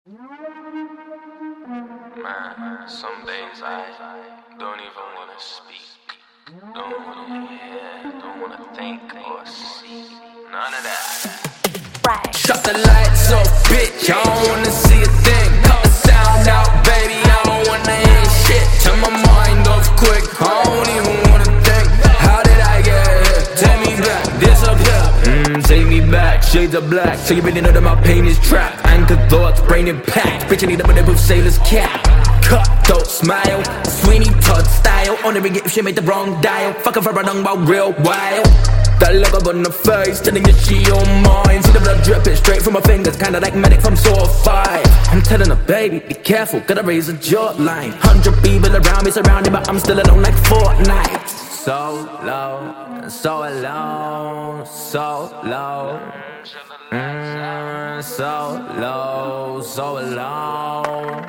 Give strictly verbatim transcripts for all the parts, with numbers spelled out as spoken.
Man, some days I don't even wanna speak, don't wanna hear, don't wanna think or see, none of that. Right. Shut the lights off, bitch, I don't wanna see a thing. Cut the sound out, baby, I don't wanna hear shit. Turn my mind off quick, I don't even wanna think. How did I get here? Take me back, disappear. Mmm, take me back, shades of black. So you really know that my pain is trapped. Anchor thoughts, brain impact. Bitch, I need a bulletproof sailor's cap. Cut, don't smile, Sweeney Todd style. Only ring it if she made the wrong dial. Fuckin' for a dung about real wild. That look up on the face, telling you she on mine. See the blood dripping straight from my fingers, kinda like medic from Saw five. I'm telling her, baby, be careful, gotta raise a jawline. Hundred people around me surrounded, but I'm still alone like Fortnite. So low, so alone, so low. Mm, so low, so alone.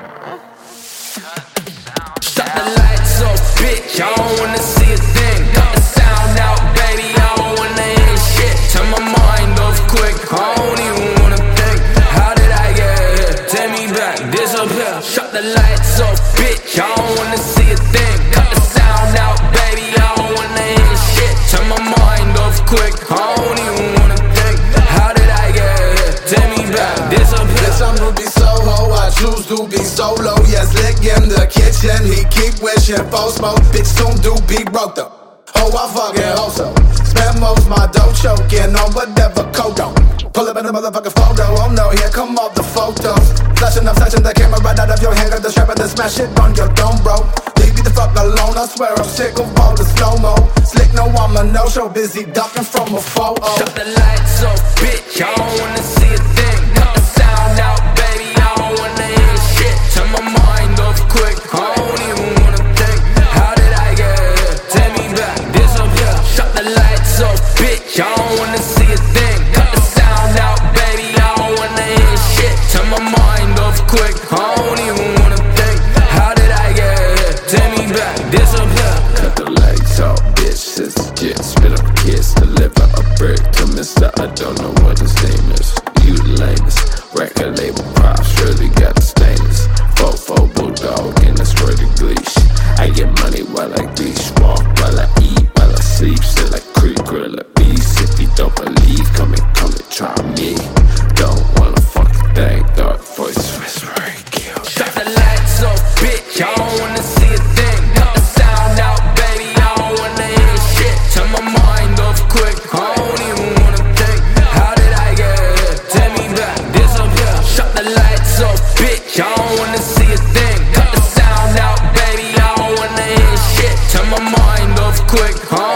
Shut the lights off, bitch, I don't wanna see a thing. Cut the sound out, baby, I don't wanna hear shit. Turn my mind off quick, I don't even wanna think. How did I get here? Take me back, disappear. Shut the lights off, bitch, I don't wanna see a thing. Cut the sound out, baby, I don't wanna hear shit. Turn my mind off quick, I don't even wanna think. How did I get here? Take me back, disappear. Yes, I'm to be Soho, I choose to be solo. Yes, lick in the kitchen, he keep wishing for smoke. Bitch, soon do be broke though. Oh, I fucking hope so. Spend most my dough choking on whatever Kodo. Pull up in a motherfucking photo, oh no, here come all the photos. Flashing up, flashing the camera right out of your hand. Got the strap and then smash it on your dome, bro. Leave me the fuck alone, I swear I'm sick of all the slow-mo. Slick, no, I'm a no-show, busy ducking from a photo. Shut the lights off, bitch, I don't wanna see a thing. Cut the sound out, baby, I don't wanna hear shit. Turn my mind off quick, I don't even wanna think. How did I get here? Take me back, disappear. Shut the lights off, bitch, I don't wanna see a thing. Cut the sound out, baby, I don't wanna hear shit. Turn my mind off quick, I don't even wanna think. How did I get here? Take me back, disappear. Cut the lights off, bitch, it's legit. Spit up kiss, deliver a brick to mister I don't know what his name is. You the lamest. Record label props, really got the stainless. Fofo bulldog in the squirty leash. I get money while I leash. Walk while I eat, while I sleep. Sit like creek, grill a beast. If you don't believe, come and come and try me. Don't wanna fucking thing, dark voice whispering, kill. Shut the lights off, bitch, I don't wanna see a thing. Cut the sound out, baby, I don't wanna hear shit. Turn my mind off quick, I don't even wanna think. How did I get here? Take me back, disappear. Shut the lights off, bitch, I don't wanna see a thing. Cut the sound out, baby, I don't wanna hear shit. Turn my mind off quick, I